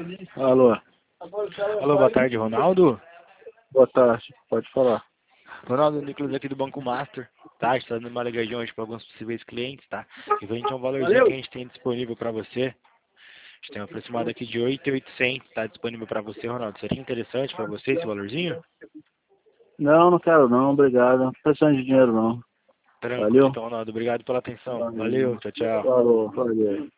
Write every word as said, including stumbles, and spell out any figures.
Alô. Alô, boa tarde, Ronaldo. Boa tarde, pode falar. Ronaldo, Nicolas aqui do Banco Master, tá? A gente tá dando uma ligadinha hoje para alguns possíveis clientes, tá? E a gente é um valorzinho que a gente tem disponível para você. A gente tem um aproximado aqui de oito mil e oitocentos, tá disponível para você, Ronaldo. Seria interessante para você esse valorzinho? Não, não quero não, obrigado. Não tô precisando de dinheiro não. Tranquilo, Valeu? então, Ronaldo. Obrigado pela atenção. Valeu. Valeu, tchau, tchau. Falou, valeu.